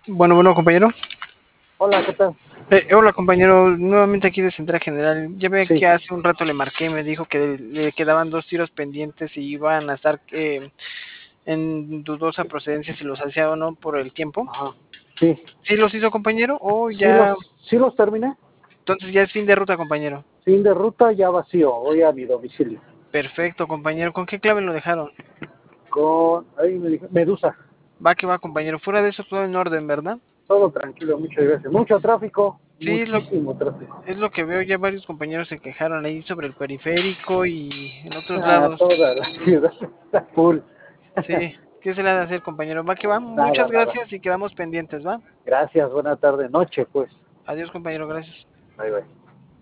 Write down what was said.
Bueno, compañero. Hola, ¿qué tal? Hola, compañero. Nuevamente aquí de Central General. Ya ve Sí, que hace un rato le marqué, me dijo que le quedaban dos tiros pendientes y iban a estar en dudosa procedencia si los hacía o no por el tiempo. ajá, sí, ¿Sí los hizo, compañero? O ya. sí los terminé. Entonces ya es fin de ruta, compañero. Fin de ruta ya vacío, voy a mi domicilio. Perfecto, compañero. ¿Con qué clave lo dejaron? Ahí me dije, Medusa. Va que va, compañero. Fuera de eso, todo en orden, ¿verdad? Todo tranquilo, muchas gracias. Mucho tráfico, Sí, muchísimo tráfico. es lo que veo. Ya varios compañeros se quejaron ahí sobre el periférico y en otros Ah, lados. toda la ciudad está full. Sí, ¿qué se le ha de hacer, compañero? Va que va. Nada, Muchas nada. gracias y quedamos pendientes, ¿va? Gracias, buena tarde, noche pues. Adiós, compañero, gracias. Bye, bye.